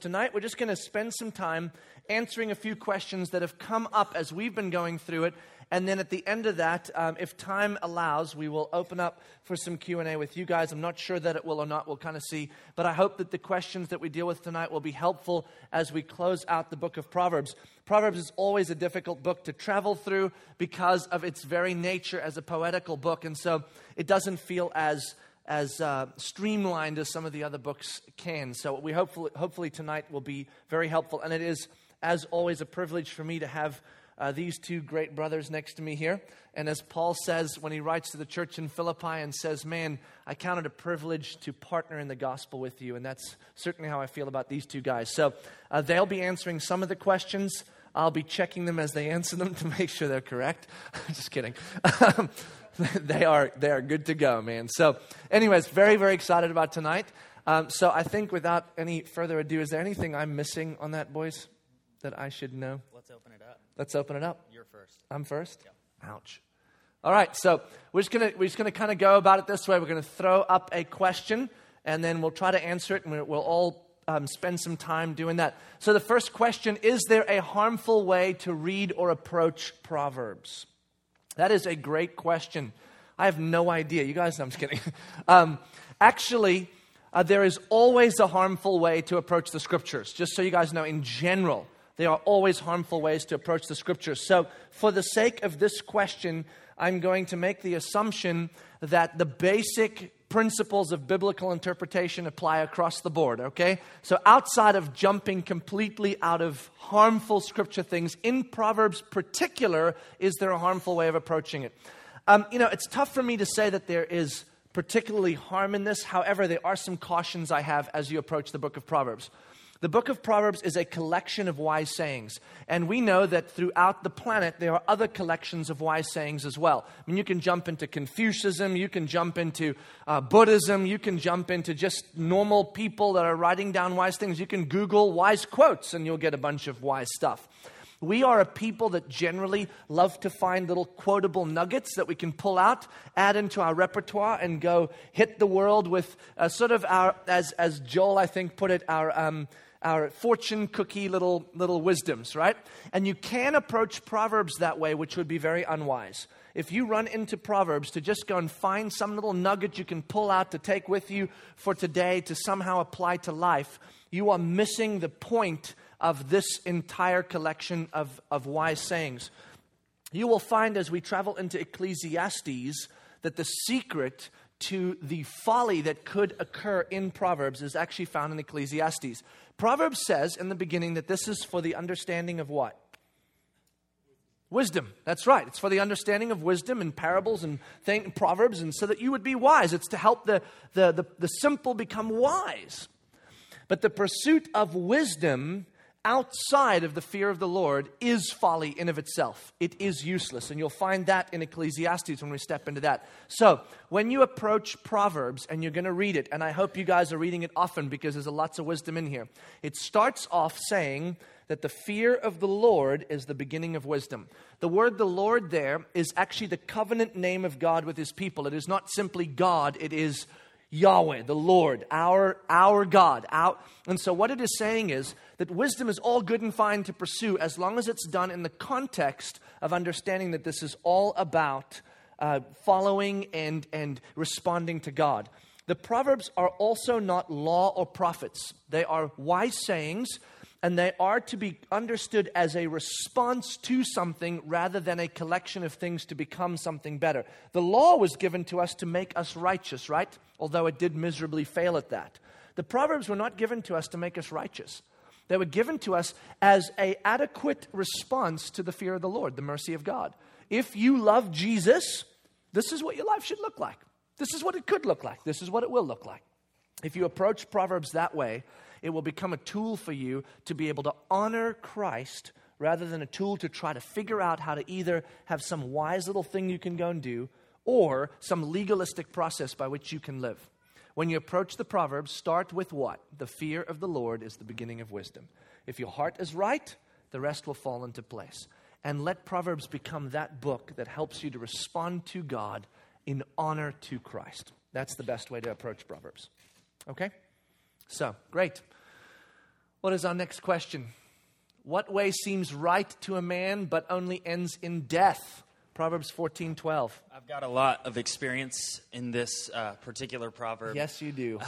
tonight we're just going to spend some time answering a few questions that have come up as we've been going through it. And then at the end of that, if time allows, we will open up for some Q&A with you guys. I'm not sure that it will or not. We'll kind of see. But I hope that the questions that we deal with tonight will be helpful as we close out the book of Proverbs. Proverbs is always a difficult book to travel through because of its very nature as a poetical book. And so it doesn't feel as streamlined as some of the other books can. So we hopefully tonight will be very helpful. And it is, as always, a privilege for me to have these two great brothers next to me here. And as Paul says when he writes to the church in Philippi and says, man, I count it a privilege to partner in the gospel with you. And that's certainly how I feel about these two guys. So they'll be answering some of the questions. I'll be checking them as they answer them to make sure they're correct. Just kidding. They are good to go, man. So anyways, very, very excited about tonight. So I think without any further ado, is there anything I'm missing on that, boys, that I should know? Let's open it up. Let's open it up. You're first. I'm first? Yeah. Ouch. All right, so we're just gonna kind of go about it this way. We're going to throw up a question, and then we'll try to answer it, and we'll all spend some time doing that. So the first question, is there a harmful way to read or approach Proverbs? That is a great question. I have no idea. You guys, no, I'm just kidding. Actually, there is always a harmful way to approach the Scriptures. Just so you guys know, in general, there are always harmful ways to approach the Scriptures. So for the sake of this question, I'm going to make the assumption that the basic principles of biblical interpretation apply across the board, okay? So outside of jumping completely out of harmful Scripture things, in Proverbs particular, is there a harmful way of approaching it? It's tough for me to say that there is particularly harm in this. However, there are some cautions I have as you approach the book of Proverbs. The book of Proverbs is a collection of wise sayings. And we know that throughout the planet, there are other collections of wise sayings as well. I mean, you can jump into Confucianism, you can jump into Buddhism, you can jump into just normal people that are writing down wise things. You can Google wise quotes and you'll get a bunch of wise stuff. We are a people that generally love to find little quotable nuggets that we can pull out, add into our repertoire, and go hit the world with sort of our, as Joel, I think, put it, our fortune cookie little wisdoms, right? And you can approach Proverbs that way, which would be very unwise. If you run into Proverbs to just go and find some little nugget you can pull out to take with you for today to somehow apply to life, you are missing the point of this entire collection of wise sayings. You will find as we travel into Ecclesiastes that the secret to the folly that could occur in Proverbs is actually found in Ecclesiastes. Proverbs says in the beginning that this is for the understanding of what? Wisdom. That's right. It's for the understanding of wisdom and parables and Proverbs, and so that you would be wise. It's to help the simple become wise. But the pursuit of wisdom outside of the fear of the Lord is folly in of itself. It is useless. And you'll find that in Ecclesiastes when we step into that. So when you approach Proverbs and you're going to read it, and I hope you guys are reading it often because there's lots of wisdom in here. It starts off saying that the fear of the Lord is the beginning of wisdom. The word the Lord there is actually the covenant name of God with his people. It is not simply God, it is Yahweh, the Lord, our God. And so what it is saying is that wisdom is all good and fine to pursue as long as it's done in the context of understanding that this is all about following and responding to God. The Proverbs are also not law or prophets. They are wise sayings, and they are to be understood as a response to something rather than a collection of things to become something better. The law was given to us to make us righteous, right? Although it did miserably fail at that. The Proverbs were not given to us to make us righteous. They were given to us as an adequate response to the fear of the Lord, the mercy of God. If you love Jesus, this is what your life should look like. This is what it could look like. This is what it will look like. If you approach Proverbs that way, it will become a tool for you to be able to honor Christ rather than a tool to try to figure out how to either have some wise little thing you can go and do or some legalistic process by which you can live. When you approach the Proverbs, start with what? The fear of the Lord is the beginning of wisdom. If your heart is right, the rest will fall into place. And let Proverbs become that book that helps you to respond to God in honor to Christ. That's the best way to approach Proverbs. Okay? So, great. What is our next question? What way seems right to a man but only ends in death? Proverbs 14:12. I've got a lot of experience in this particular proverb. Yes, you do.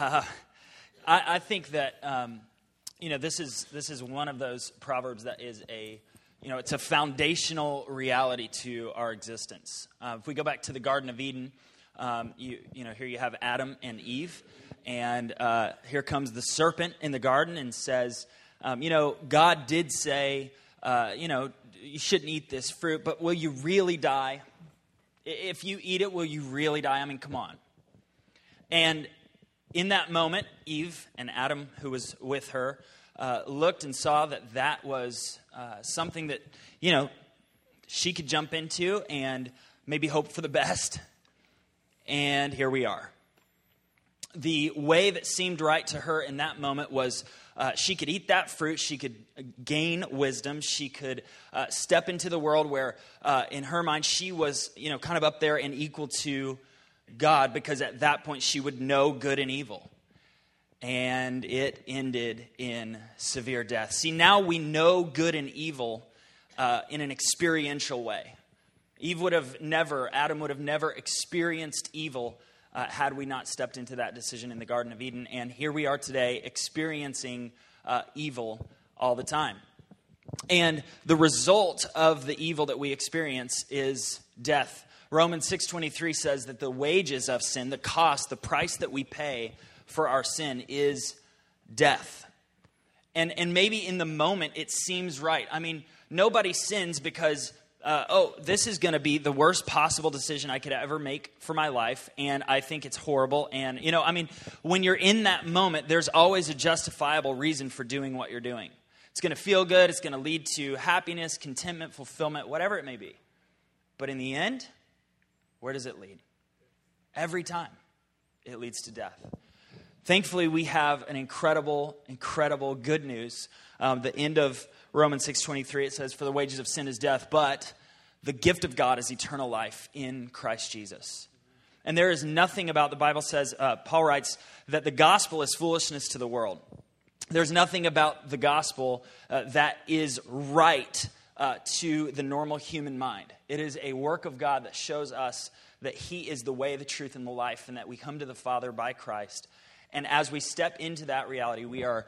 I think that this is one of those proverbs that is it's a foundational reality to our existence. If we go back to the Garden of Eden, here you have Adam and Eve, and here comes the serpent in the garden and says, God did say, you shouldn't eat this fruit, but will you really die? If you eat it, will you really die? I mean, come on. And in that moment, Eve and Adam, who was with her, looked and saw that was something that, she could jump into and maybe hope for the best. And here we are. The way that seemed right to her in that moment was she could eat that fruit, she could gain wisdom, she could step into the world where, in her mind, she was, kind of up there and equal to God, because at that point she would know good and evil. And it ended in severe death. See, now we know good and evil in an experiential way. Adam would have never experienced evil had we not stepped into that decision in the Garden of Eden. And here we are today experiencing evil all the time. And the result of the evil that we experience is death. Romans 6:23 says that the wages of sin, the cost, the price that we pay for our sin is death. And maybe in the moment it seems right. I mean, nobody sins because this is going to be the worst possible decision I could ever make for my life, and I think it's horrible. And, when you're in that moment, there's always a justifiable reason for doing what you're doing. It's going to feel good. It's going to lead to happiness, contentment, fulfillment, whatever it may be. But in the end, where does it lead? Every time, it leads to death. Thankfully, we have an incredible, incredible good news. The end of Romans 6:23, it says, "For the wages of sin is death, but the gift of God is eternal life in Christ Jesus." And there is nothing about, the Bible says, Paul writes, that the gospel is foolishness to the world. There's nothing about the gospel that is right to the normal human mind. It is a work of God that shows us that He is the way, the truth, and the life, and that we come to the Father by Christ. And as we step into that reality, we are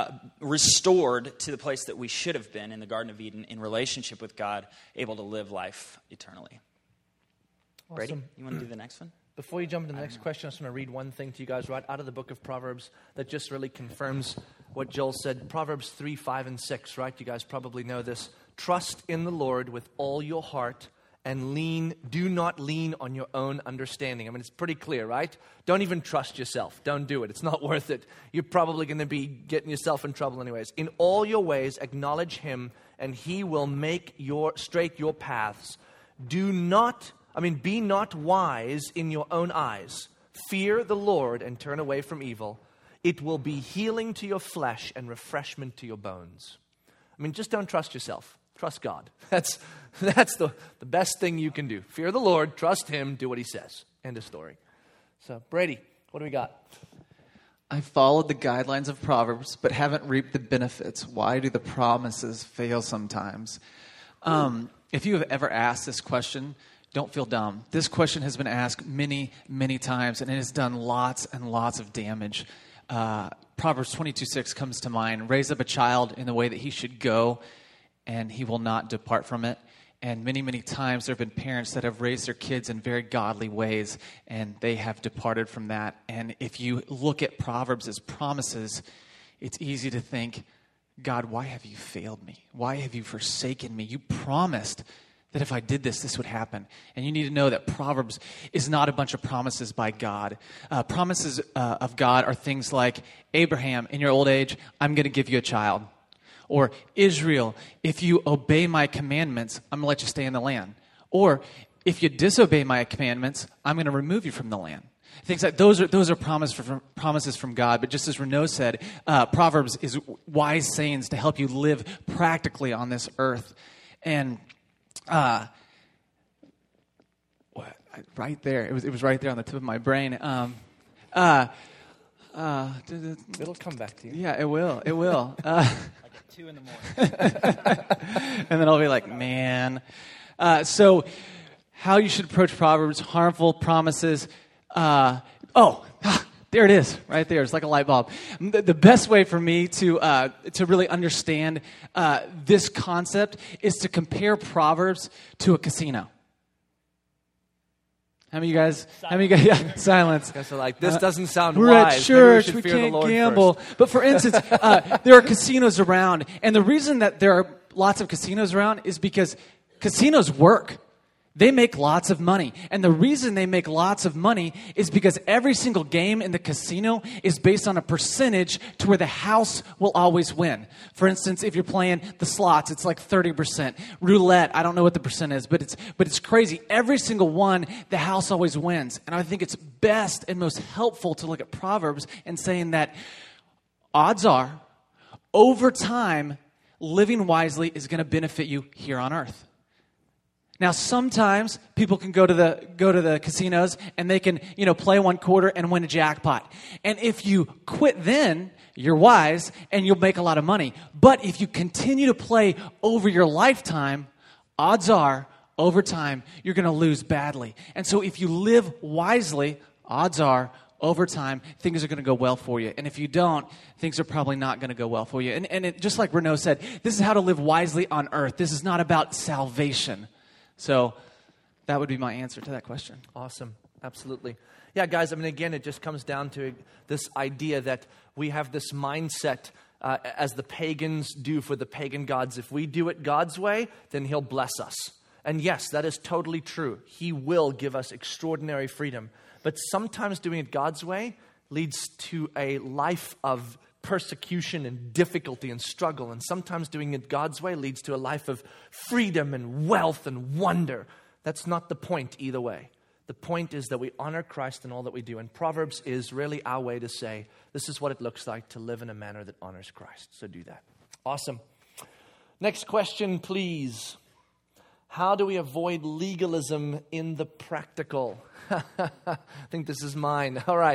restored to the place that we should have been in the Garden of Eden, in relationship with God, able to live life eternally. Awesome. Brady, you want to do the next one? Before you jump into the next question, I just want to read one thing to you guys right out of the book of Proverbs that just really confirms what Joel said. Proverbs 3, 5, and 6, right? You guys probably know this. Trust in the Lord with all your heart and do not lean on your own understanding. I mean, it's pretty clear, right? Don't even trust yourself. Don't do it. It's not worth it. You're probably going to be getting yourself in trouble anyways. In all your ways, acknowledge Him, and He will make straight your paths. Be not wise in your own eyes. Fear the Lord and turn away from evil. It will be healing to your flesh and refreshment to your bones. I mean, just don't trust yourself. Trust God. That's the best thing you can do. Fear the Lord, trust Him, do what He says. End of story. So, Brady, what do we got? I followed the guidelines of Proverbs, but haven't reaped the benefits. Why do the promises fail sometimes? If you have ever asked this question, don't feel dumb. This question has been asked many, many times, and it has done lots and lots of damage. Proverbs 22:6 comes to mind. Raise up a child in the way that he should go, and he will not depart from it. And many, many times there have been parents that have raised their kids in very godly ways, and they have departed from that. And if you look at Proverbs as promises, it's easy to think, God, why have you failed me? Why have you forsaken me? You promised that if I did this, this would happen. And you need to know that Proverbs is not a bunch of promises by God. Promises of God are things like, Abraham, in your old age, I'm going to give you a child. Or, Israel, if you obey my commandments, I'm going to let you stay in the land. Or, if you disobey my commandments, I'm going to remove you from the land. Things like those are promises from God. But just as Renaud said, Proverbs is wise sayings to help you live practically on this earth. And right there, it was right there on the tip of my brain. It'll come back to you. Yeah, it will. It will. Like at 2 in the morning. And then I'll be like, man. So how you should approach Proverbs, harmful promises. There it is, right there. It's like a light bulb. The best way for me to really understand this concept is to compare Proverbs to a casino. How many of you guys, yeah, silence. Guys are like, this doesn't sound We're wise. at church, Maybe we fear the can't Lord gamble. first. But for instance, there are casinos around. And the reason that there are lots of casinos around is because casinos work. They make lots of money. And the reason they make lots of money is because every single game in the casino is based on a percentage to where the house will always win. For instance, if you're playing the slots, it's like 30%. Roulette, I don't know what the percent is, but it's crazy. Every single one, the house always wins. And I think it's best and most helpful to look at Proverbs and saying that odds are, over time, living wisely is going to benefit you here on earth. Now, sometimes people can go to the casinos and they can, play one quarter and win a jackpot. And if you quit then, you're wise and you'll make a lot of money. But if you continue to play over your lifetime, odds are, over time, you're going to lose badly. And so if you live wisely, odds are, over time, things are going to go well for you. And if you don't, things are probably not going to go well for you. And just like Renaud said, this is how to live wisely on earth. This is not about salvation. So that would be my answer to that question. Awesome. Absolutely. Yeah, guys, again, it just comes down to this idea that we have this mindset as the pagans do for the pagan gods. If we do it God's way, then He'll bless us. And yes, that is totally true. He will give us extraordinary freedom. But sometimes doing it God's way leads to a life of persecution and difficulty and struggle. And sometimes doing it God's way leads to a life of freedom and wealth and wonder. That's not the point either way. The point is that we honor Christ in all that we do. And Proverbs is really our way to say, this is what it looks like to live in a manner that honors Christ. So do that. Awesome. Next question, please. How do we avoid legalism in the practical? I think this is mine. All right.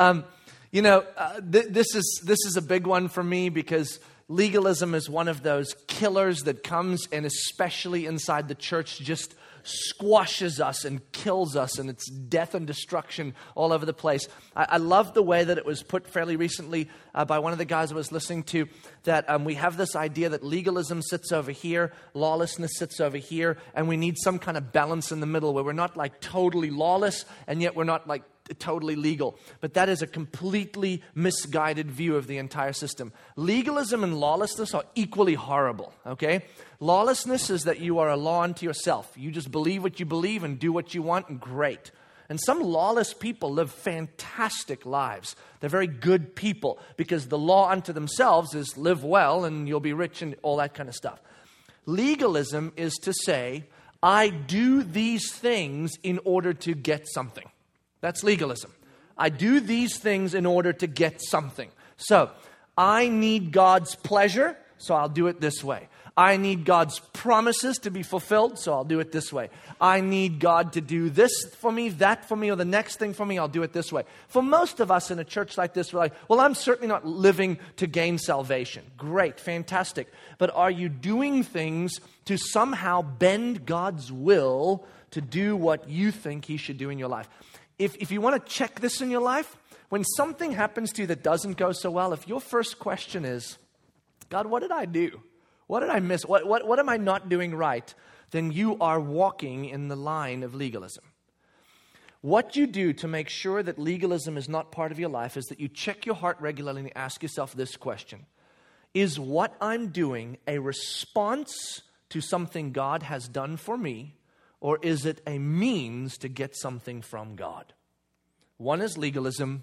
This is a big one for me because legalism is one of those killers that comes and especially inside the church just squashes us and kills us, and it's death and destruction all over the place. I love the way that it was put fairly recently by one of the guys I was listening to, that we have this idea that legalism sits over here, lawlessness sits over here, and we need some kind of balance in the middle where we're not like totally lawless and yet we're not like totally legal. But that is a completely misguided view of the entire system. Legalism and lawlessness are equally horrible, okay? Lawlessness is that you are a law unto yourself. You just believe what you believe and do what you want, and great. And some lawless people live fantastic lives. They're very good people because the law unto themselves is live well and you'll be rich and all that kind of stuff. Legalism is to say, I do these things in order to get something. That's legalism. I do these things in order to get something. So, I need God's pleasure, so I'll do it this way. I need God's promises to be fulfilled, so I'll do it this way. I need God to do this for me, that for me, or the next thing for me, I'll do it this way. For most of us in a church like this, we're like, well, I'm certainly not living to gain salvation. Great, fantastic. But are you doing things to somehow bend God's will to do what you think He should do in your life? If you want to check this in your life, when something happens to you that doesn't go so well, if your first question is, God, what did I do? What did I miss? What am I not doing right? Then you are walking in the line of legalism. What you do to make sure that legalism is not part of your life is that you check your heart regularly and ask yourself this question. Is what I'm doing a response to something God has done for me, or is it a means to get something from God? One is legalism.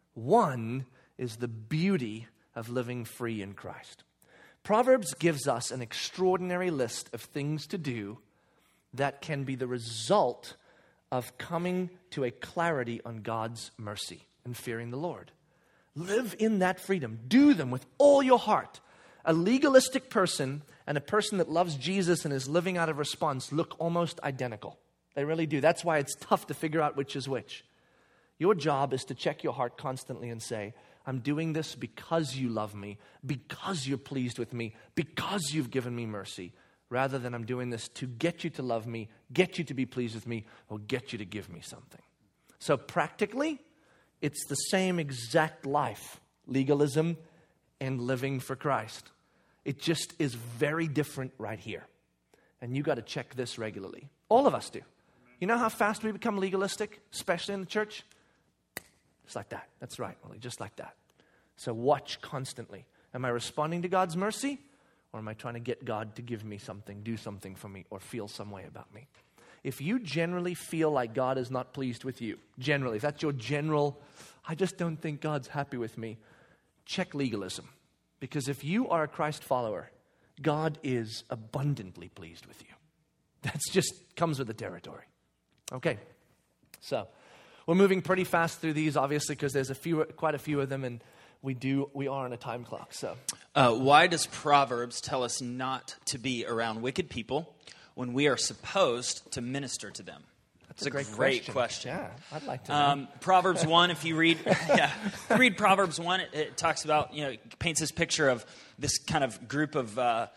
One is the beauty of living free in Christ. Proverbs gives us an extraordinary list of things to do that can be the result of coming to a clarity on God's mercy and fearing the Lord. Live in that freedom. Do them with all your heart. A legalistic person and a person that loves Jesus and is living out of response look almost identical. They really do. That's why it's tough to figure out which is which. Your job is to check your heart constantly and say, I'm doing this because you love me, because you're pleased with me, because you've given me mercy, rather than I'm doing this to get you to love me, get you to be pleased with me, or get you to give me something. So practically, it's the same exact life, legalism and living for Christ. It just is very different right here. And you got to check this regularly. All of us do. You know how fast we become legalistic, especially in the church? Just like that. That's right, Willie, just like that. So watch constantly. Am I responding to God's mercy? Or am I trying to get God to give me something, do something for me, or feel some way about me? If you generally feel like God is not pleased with you, generally, if that's your general, I just don't think God's happy with me, check legalism. Because if you are a Christ follower, God is abundantly pleased with you. That's just comes with the territory. Okay, so we're moving pretty fast through these, obviously, because there's quite a few of them, and we are on a time clock. So, why does Proverbs tell us not to be around wicked people when we are supposed to minister to them? That's a great question. Yeah, I'd like to know. Proverbs 1, if you read, read Proverbs 1, it talks about, it paints this picture of this kind of group of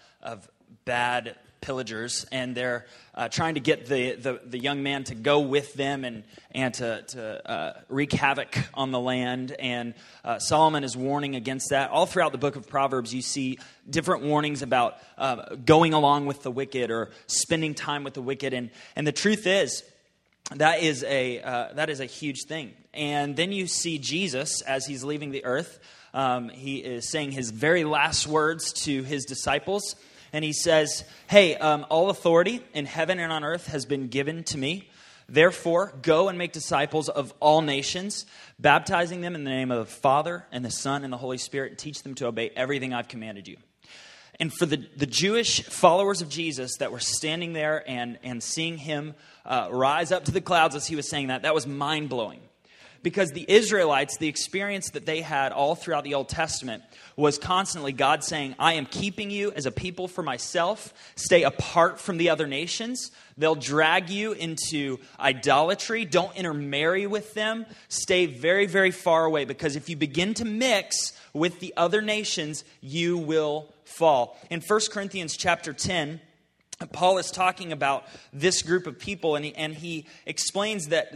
bad pillagers, and they're trying to get the young man to go with them and to wreak havoc on the land. And Solomon is warning against that. All throughout the book of Proverbs, you see different warnings about going along with the wicked or spending time with the wicked. And the truth is, that is a huge thing. And then you see Jesus as he's leaving the earth. He is saying his very last words to his disciples. And he says, hey, all authority in heaven and on earth has been given to me. Therefore, go and make disciples of all nations, baptizing them in the name of the Father and the Son and the Holy Spirit, and teach them to obey everything I've commanded you. And for the Jewish followers of Jesus that were standing there and seeing him rise up to the clouds as he was saying that was mind-blowing. Because the Israelites, the experience that they had all throughout the Old Testament was constantly God saying, I am keeping you as a people for myself. Stay apart from the other nations. They'll drag you into idolatry. Don't intermarry with them. Stay very, very far away, because if you begin to mix with the other nations, you will fall. In 1 Corinthians chapter 10, Paul is talking about this group of people, and he explains that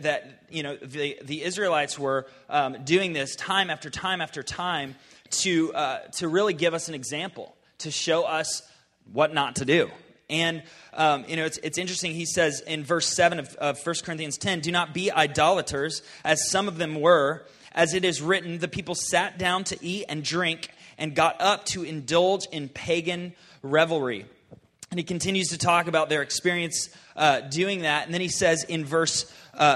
the Israelites were doing this time after time after time to really give us an example, to show us what not to do. And it's interesting. He says in verse 7 of 1 Corinthians 10, do not be idolaters, as some of them were. As it is written, the people sat down to eat and drink and got up to indulge in pagan revelry. And he continues to talk about their experience doing that. And then he says in verse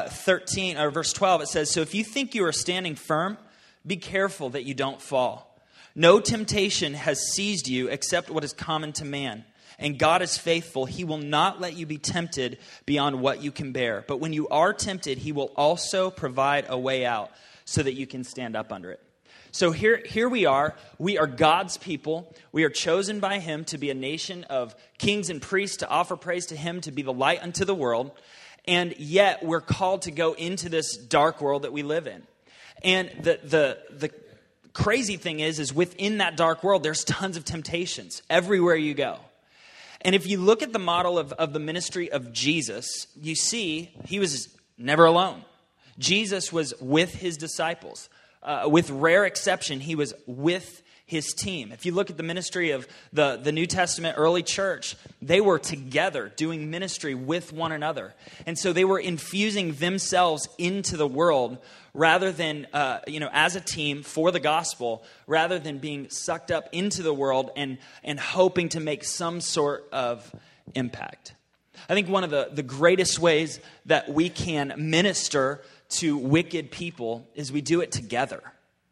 13 or verse 12, it says, so if you think you are standing firm, be careful that you don't fall. No temptation has seized you except what is common to man. And God is faithful. He will not let you be tempted beyond what you can bear. But when you are tempted, he will also provide a way out so that you can stand up under it. So here we are. We are God's people. We are chosen by him to be a nation of kings and priests, to offer praise to him, to be the light unto the world. And yet we're called to go into this dark world that we live in. And the crazy thing is within that dark world, there's tons of temptations everywhere you go. And if you look at the model of the ministry of Jesus, you see he was never alone. Jesus was with his disciples. With rare exception, he was with his team. If you look at the ministry of the New Testament early church, they were together doing ministry with one another. And so they were infusing themselves into the world rather than, as a team for the gospel, rather than being sucked up into the world and hoping to make some sort of impact. I think one of the greatest ways that we can minister to wicked people is we do it together.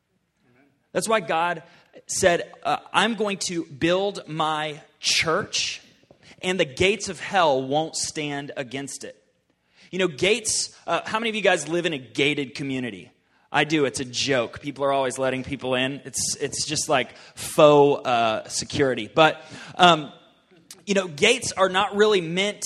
That's why God said, I'm going to build my church, and the gates of hell won't stand against it. Gates, how many of you guys live in a gated community? I do. It's a joke. People are always letting people in. It's just like faux security. But, gates are not really meant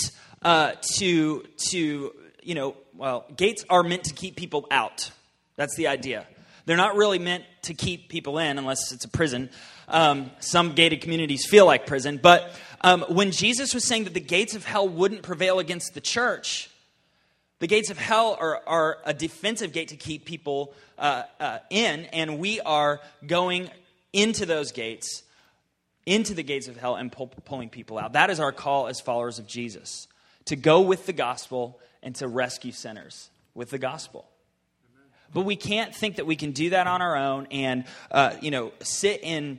gates are meant to keep people out. That's the idea. They're not really meant to keep people in unless it's a prison. Some gated communities feel like prison. But when Jesus was saying that the gates of hell wouldn't prevail against the church, the gates of hell are a defensive gate to keep people in, and we are going into those gates, into the gates of hell and pulling people out. That is our call as followers of Jesus, to go with the gospel and to rescue sinners with the gospel. But we can't think that we can do that on our own and sit in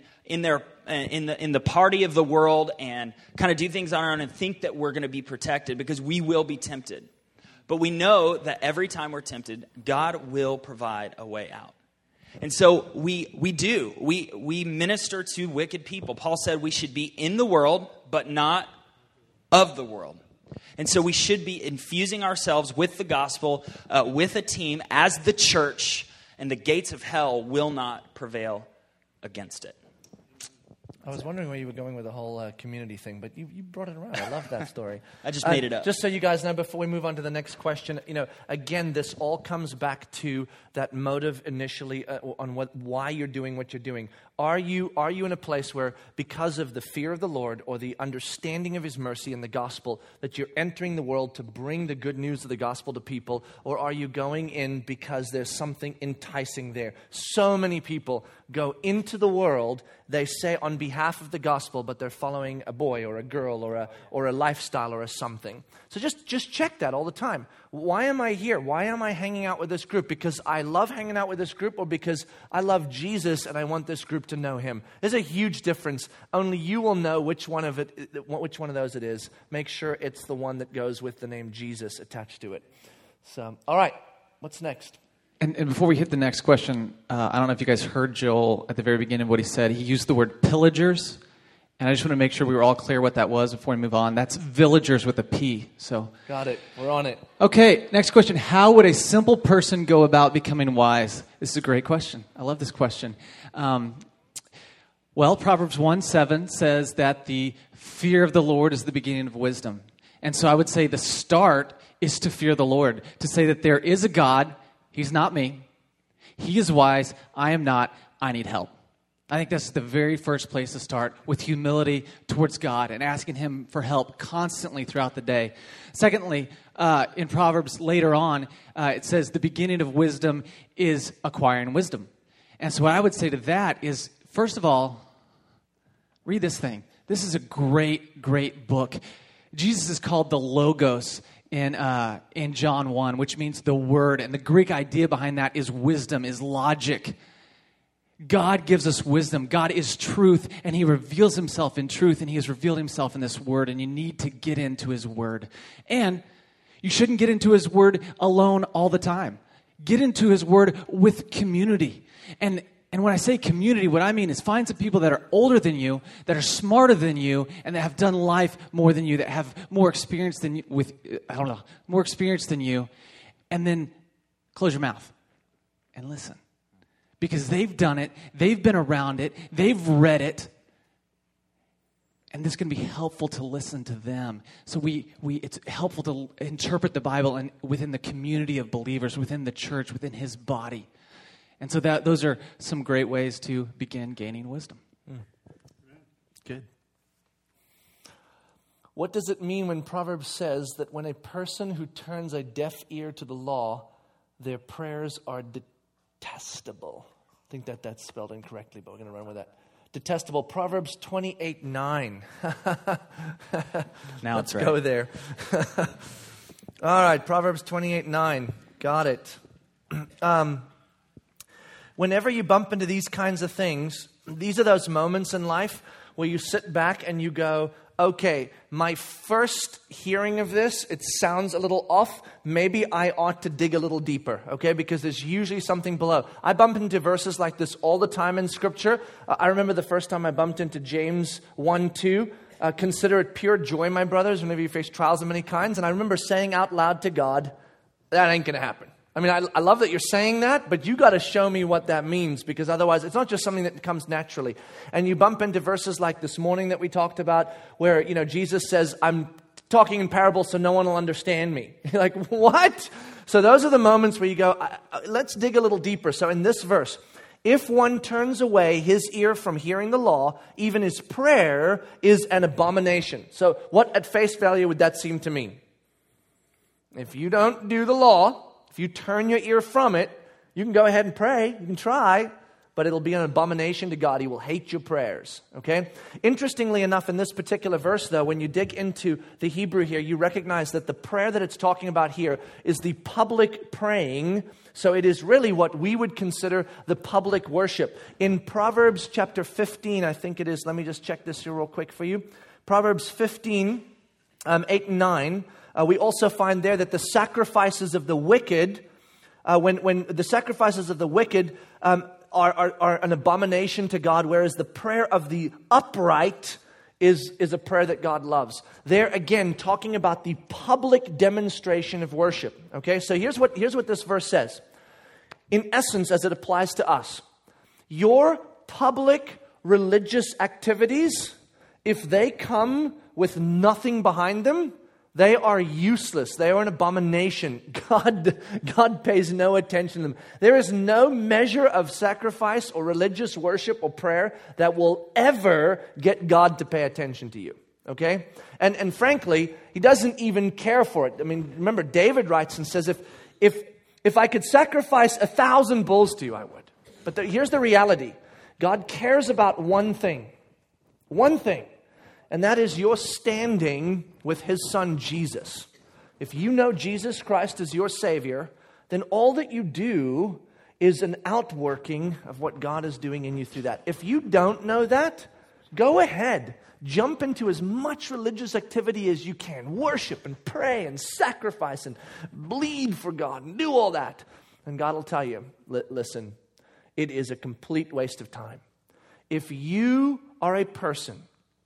the party of the world and kind of do things on our own and think that we're going to be protected, because we will be tempted. But we know that every time we're tempted, God will provide a way out. And so we minister to wicked people. Paul said we should be in the world, but not of the world. And so we should be infusing ourselves with the gospel, with a team as the church, and the gates of hell will not prevail against it. I was wondering where you were going with the whole community thing, but you brought it around. I love that story. I just made it up. Just so you guys know, before we move on to the next question, again, this all comes back to that motive initially on why you're doing what you're doing. Are you in a place where, because of the fear of the Lord or the understanding of His mercy in the gospel, that you're entering the world to bring the good news of the gospel to people, or are you going in because there's something enticing there? So many people go into the world, they say on behalf of the gospel, but they're following a boy or a girl or a lifestyle or a something. So just check that all the time. Why am I here? Why am I hanging out with this group? Because I love hanging out with this group, or because I love Jesus and I want this group to know Him? There's a huge difference. Only you will know which one of those it is. Make sure it's the one that goes with the name Jesus attached to it. So, all right, what's next? And before we hit the next question, I don't know if you guys heard Joel at the very beginning of what he said. He used the word pillagers, and I just want to make sure we were all clear what that was before we move on. That's villagers with a P. So got it. We're on it. Okay, next question. How would a simple person go about becoming wise? This is a great question. I love this question. Well, Proverbs 1:7 says that the fear of the Lord is the beginning of wisdom. And so I would say the start is to fear the Lord, to say that there is a God. He's not me. He is wise. I am not. I need help. I think that's the very first place to start, with humility towards God and asking Him for help constantly throughout the day. Secondly, in Proverbs later on, it says the beginning of wisdom is acquiring wisdom. And so what I would say to that is, first of all, read this thing. This is a great, great book. Jesus is called the Logos in John 1, which means the word. And the Greek idea behind that is wisdom, is logic. God gives us wisdom. God is truth, and He reveals Himself in truth, and He has revealed Himself in this word, and you need to get into His word. And you shouldn't get into His word alone all the time. Get into His word with community. And when I say community, what I mean is find some people that are older than you, that are smarter than you, and that have done life more than you, that have more experience than you, more experience than you, and then close your mouth and listen. Because they've done it, they've been around it, they've read it, and this is going to be helpful to listen to them. So it's helpful to interpret the Bible and within the community of believers, within the church, within His body. And so those are some great ways to begin gaining wisdom. Good. What does it mean when Proverbs says that when a person who turns a deaf ear to the law, their prayers are detestable? I think that's spelled incorrectly, but we're going to run with that. Detestable. Proverbs 28:9. Now Let's it's right. go there. All right, Proverbs 28:9. Got it. Whenever you bump into these kinds of things, these are those moments in life where you sit back and you go, okay, my first hearing of this, it sounds a little off. Maybe I ought to dig a little deeper, okay? Because there's usually something below. I bump into verses like this all the time in Scripture. I remember the first time I bumped into James 1:2. Consider it pure joy, my brothers, whenever you face trials of many kinds. And I remember saying out loud to God, that ain't going to happen. I mean, I love that you're saying that, but you got to show me what that means, because otherwise it's not just something that comes naturally. And you bump into verses like this morning that we talked about, where Jesus says, I'm talking in parables so no one will understand me. You're like, what? So those are the moments where you go, let's dig a little deeper. So in this verse, if one turns away his ear from hearing the law, even his prayer is an abomination. So what at face value would that seem to mean? If you don't do the law, if you turn your ear from it, you can go ahead and pray. You can try, but it'll be an abomination to God. He will hate your prayers, okay? Interestingly enough, in this particular verse, though, when you dig into the Hebrew here, you recognize that the prayer that it's talking about here is the public praying. So it is really what we would consider the public worship. In Proverbs chapter 15, I think it is, let me just check this here real quick for you. Proverbs 15, 8 and 9, we also find there that the sacrifices of the wicked, when the sacrifices of the wicked are an abomination to God, whereas the prayer of the upright is a prayer that God loves. There again, talking about the public demonstration of worship. Okay, so here's what this verse says. In essence, as it applies to us, your public religious activities, if they come with nothing behind them, they are useless. They are an abomination. God pays no attention to them. There is no measure of sacrifice or religious worship or prayer that will ever get God to pay attention to you. Okay? And frankly, He doesn't even care for it. I mean, remember, David writes and says, if I could sacrifice 1,000 bulls to you, I would. But here's the reality. God cares about one thing. One thing. And that is your standing with His Son, Jesus. If you know Jesus Christ as your Savior, then all that you do is an outworking of what God is doing in you through that. If you don't know that, go ahead. Jump into as much religious activity as you can. Worship and pray and sacrifice and bleed for God and do all that. And God will tell you, listen, it is a complete waste of time. If you are a person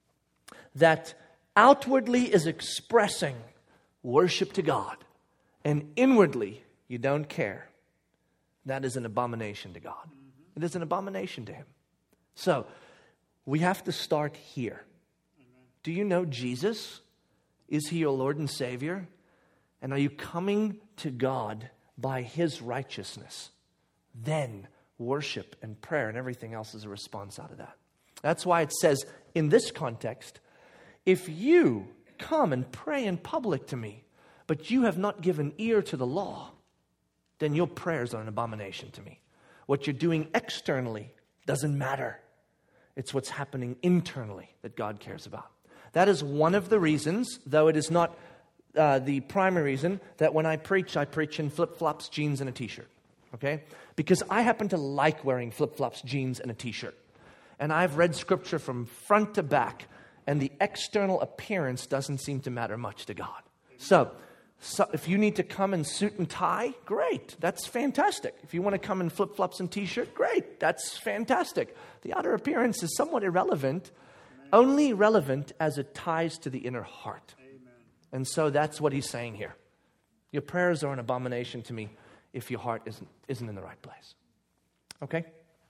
that outwardly is expressing worship to God and inwardly you don't care, that is an abomination to God. It is an abomination to Him. So we have to start here. Do you know Jesus? Is He your Lord and Savior? And are you coming to God by His righteousness? Then worship and prayer and everything else is a response out of that. That's why it says in this context, if you come and pray in public to me, but you have not given ear to the law, then your prayers are an abomination to me. What you're doing externally doesn't matter. It's what's happening internally that God cares about. That is one of the reasons, though it is not the primary reason, that when I preach in flip-flops, jeans, and a t-shirt. Okay? Because I happen to like wearing flip-flops, jeans, and a t-shirt. And I've read Scripture from front to back, and the external appearance doesn't seem to matter much to God. So if you need to come in suit and tie, great. That's fantastic. If you want to come in flip-flops and t-shirt, great. That's fantastic. The outer appearance is somewhat irrelevant, only relevant as it ties to the inner heart. Amen. And so that's what he's saying here. Your prayers are an abomination to me if your heart isn't in the right place. Okay?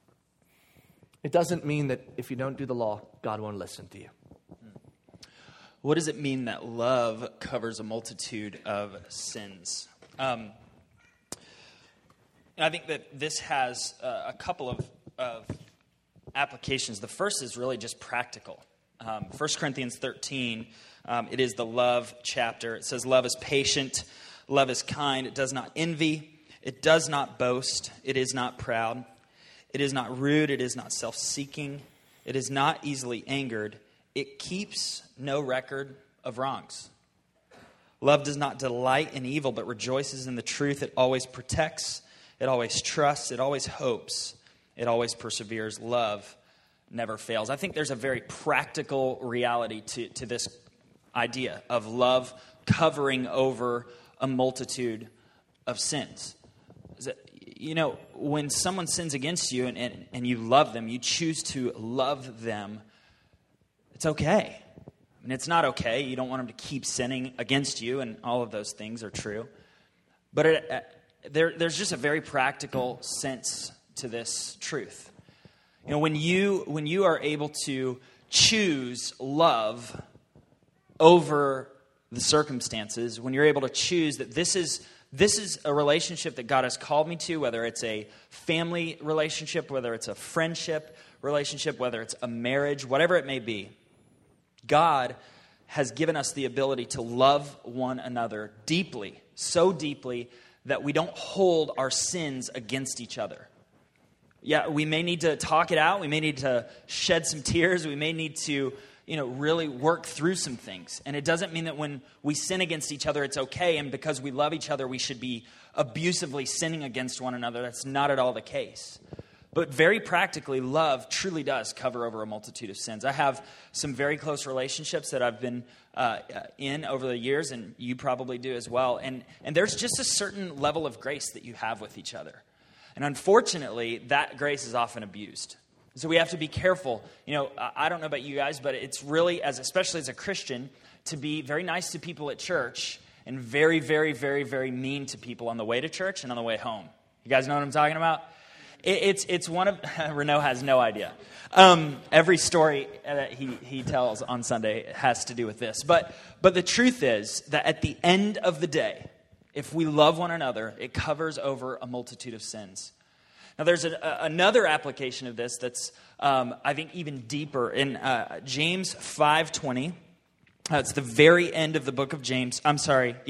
It doesn't mean that if you don't do the law, God won't listen to you. What does it mean that love covers a multitude of sins? And I think that this has a couple of applications. The first is really just practical. 1 Corinthians 13, it is the love chapter. It says, love is patient, love is kind, it does not envy, it does not boast, it is not proud, it is not rude, it is not self-seeking, it is not easily angered, it keeps no record of wrongs. Love does not delight in evil, but rejoices in the truth. It always protects, it always trusts, it always hopes, it always perseveres. Love never fails. I think there's a very practical reality to this idea of love covering over a multitude of sins. You know, when someone sins against you and you love them, you choose to love them, it's okay. I mean, it's not okay. You don't want them to keep sinning against you, and all of those things are true. But there's just a very practical sense to this truth. You know, when you are able to choose love over the circumstances, when you're able to choose that this is a relationship that God has called me to, whether it's a family relationship, whether it's a friendship relationship, whether it's a marriage, whatever it may be, God has given us the ability to love one another deeply, so deeply that we don't hold our sins against each other. Yeah, we may need to talk it out. We may need to shed some tears. We may need to, really work through some things. And it doesn't mean that when we sin against each other, it's okay. And because we love each other, we should be abusively sinning against one another. That's not at all the case. But very practically, love truly does cover over a multitude of sins. I have some very close relationships that I've been in over the years, and you probably do as well. And there's just a certain level of grace that you have with each other. And unfortunately, that grace is often abused. So we have to be careful. I don't know about you guys, but it's really, especially as a Christian, to be very nice to people at church and very, very, very, very mean to people on the way to church and on the way home. You guys know what I'm talking about? It's one of, Renaud has no idea. Every story that he tells on Sunday has to do with this. But the truth is that at the end of the day, if we love one another, it covers over a multitude of sins. Now, there's another application of this that's, I think, even deeper. In James 5:20, it's the very end of the book of James. James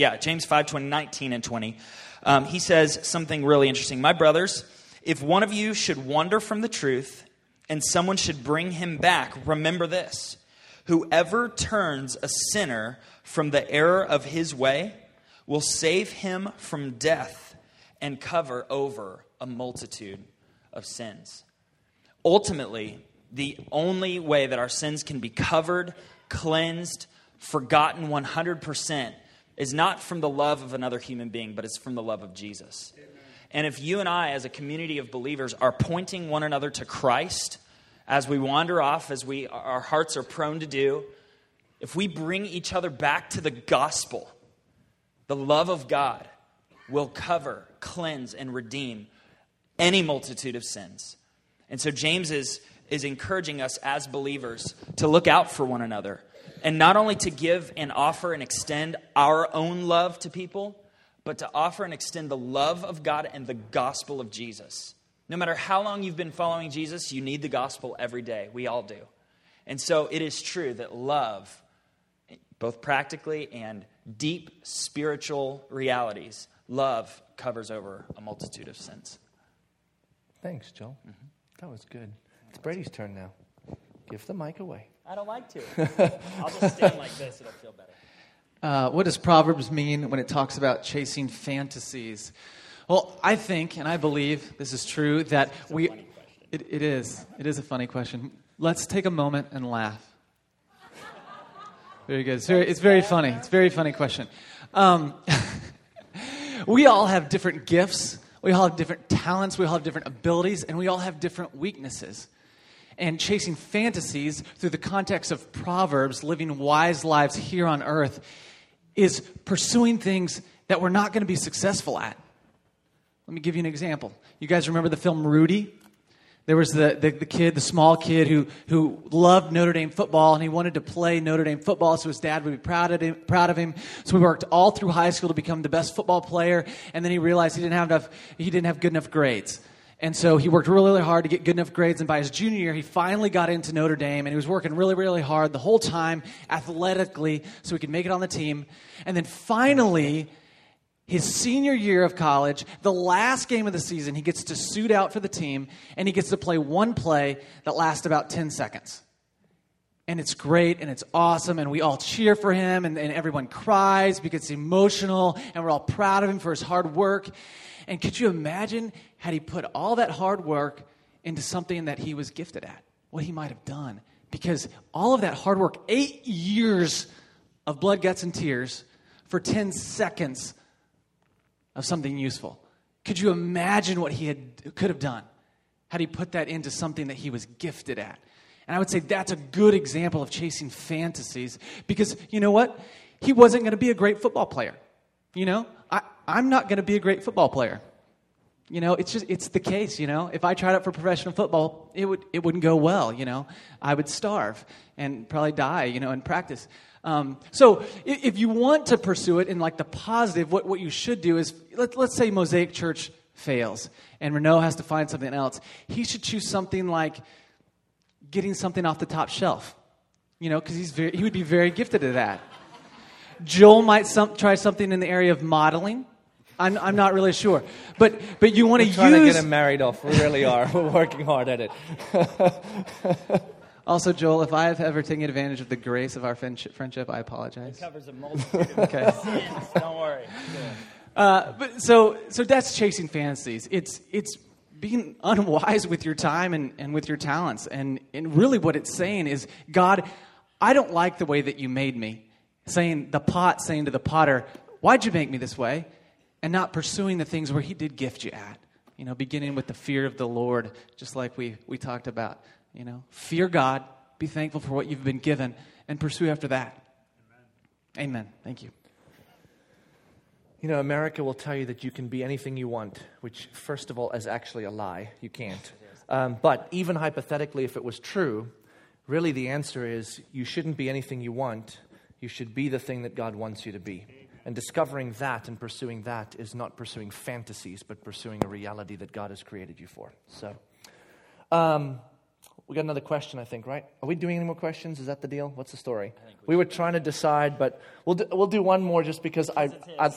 5:20, 19 and 20. He says something really interesting. My brothers, if one of you should wander from the truth and someone should bring him back, remember this. Whoever turns a sinner from the error of his way will save him from death and cover over a multitude of sins. Ultimately, the only way that our sins can be covered, cleansed, forgotten 100% is not from the love of another human being, but it's from the love of Jesus. Amen. And if you and I, as a community of believers, are pointing one another to Christ as we wander off, as our hearts are prone to do, if we bring each other back to the gospel, the love of God will cover, cleanse, and redeem any multitude of sins. And so James is encouraging us as believers to look out for one another. And not only to give and offer and extend our own love to people, but to offer and extend the love of God and the gospel of Jesus. No matter how long you've been following Jesus, you need the gospel every day. We all do. And so it is true that love, both practically and deep spiritual realities, love covers over a multitude of sins. Thanks, Joel. Mm-hmm. That was good. It's Brady's turn now. Give the mic away. I don't like to. I'll just stand like this. It'll feel better. What does Proverbs mean when it talks about chasing fantasies? Well, I think, and I believe this is true, that it is a funny question. Let's take a moment and laugh. Very good. It's very funny. It's a very funny question. We all have different gifts. We all have different talents. We all have different abilities. And we all have different weaknesses. And chasing fantasies through the context of Proverbs, living wise lives here on earth, is pursuing things that we're not going to be successful at. Let me give you an example. You guys remember the film Rudy? There was the small kid who loved Notre Dame football, and he wanted to play Notre Dame football so his dad would be proud of him. So he worked all through high school to become the best football player, and then he realized he didn't have good enough grades. And so he worked really, really hard to get good enough grades, and by his junior year, he finally got into Notre Dame, and he was working really, really hard the whole time, athletically, so he could make it on the team. And then finally, his senior year of college, the last game of the season, he gets to suit out for the team, and he gets to play one play that lasts about 10 seconds. And it's great, and it's awesome, and we all cheer for him, and everyone cries because it's emotional, and we're all proud of him for his hard work. And could you imagine had he put all that hard work into something that he was gifted at, what he might have done? Because all of that hard work, 8 years of blood, guts, and tears for 10 seconds of something useful. Could you imagine what he could have done had he put that into something that he was gifted at? And I would say that's a good example of chasing fantasies, because you know what? He wasn't going to be a great football player. You know, I'm not going to be a great football player. It's the case, If I tried out for professional football, it wouldn't go well, I would starve and probably die, in practice. So if you want to pursue it in like the positive, what you should do is, let's say Mosaic Church fails and Renault has to find something else. He should choose something like getting something off the top shelf, because he would be very gifted at that. Joel might try something in the area of modeling. I'm not really sure, but you want to use. We're trying to get him married off. We really are. We're working hard at it. Also, Joel, if I have ever taken advantage of the grace of our friendship, I apologize. It covers a multitude of sins. Don't worry. But so that's chasing fantasies. It's being unwise with your time and with your talents. And really what it's saying is, God, I don't like the way that you made me. Saying to the potter, why'd you make me this way? And not pursuing the things where he did gift you at. Beginning with the fear of the Lord, just like we talked about. Fear God, be thankful for what you've been given, and pursue after that. Amen. Thank you. America will tell you that you can be anything you want, which, first of all, is actually a lie. You can't. But even hypothetically, if it was true, really the answer is you shouldn't be anything you want. You should be the thing that God wants you to be. And discovering that and pursuing that is not pursuing fantasies, but pursuing a reality that God has created you for. So, we got another question, I think, right? Are we doing any more questions? Is that the deal? What's the story? We were trying to decide, but we'll do one more just because I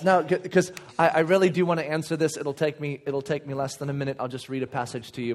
really do want to answer this. It'll take me less than a minute. I'll just read a passage to you.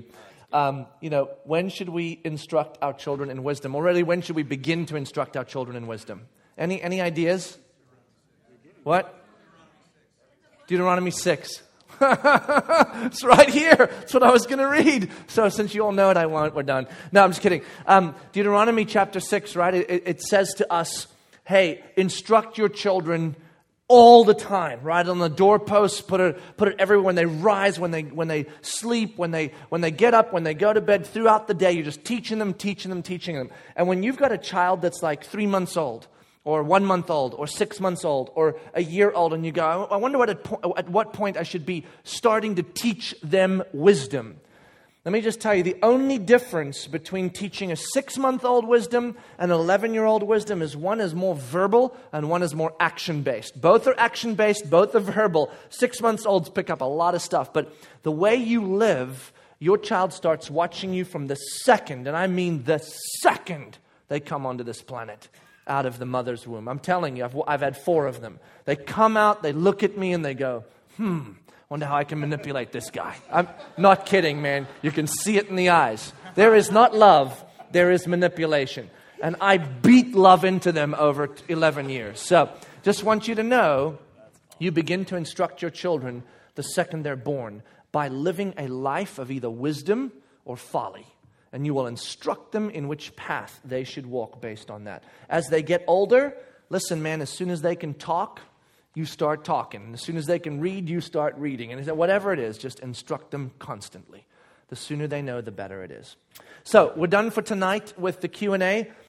When should we instruct our children in wisdom? Or really, when should we begin to instruct our children in wisdom? Any ideas? What? Deuteronomy 6. It's right here. That's what I was going to read. So since you all know it, I won't. We're done. No, I'm just kidding. Deuteronomy chapter 6, right? It says to us, hey, instruct your children all the time, right? On the doorposts, put it everywhere. When they rise, when they sleep, when they get up, when they go to bed, throughout the day, you're just teaching them. And when you've got a child that's like 3 months old, or 1 month old, or 6 months old, or a year old, and you go, I wonder at what point I should be starting to teach them wisdom. Let me just tell you, the only difference between teaching a 6-month-old wisdom and an 11-year-old wisdom is one is more verbal and one is more action-based. Both are action-based, both are verbal. 6-month-olds pick up a lot of stuff, but the way you live, your child starts watching you from the second, and I mean the second they come onto this planet. Out of the mother's womb. I'm telling you, I've had 4 of them. They come out, they look at me, and they go, wonder how I can manipulate this guy. I'm not kidding, man. You can see it in the eyes. There is not love, there is manipulation. And I beat love into them over 11 years. So, just want you to know, you begin to instruct your children the second they're born by living a life of either wisdom or folly. And you will instruct them in which path they should walk based on that. As they get older, listen, man, as soon as they can talk, you start talking. And as soon as they can read, you start reading. And whatever it is, just instruct them constantly. The sooner they know, the better it is. So, we're done for tonight with the Q&A.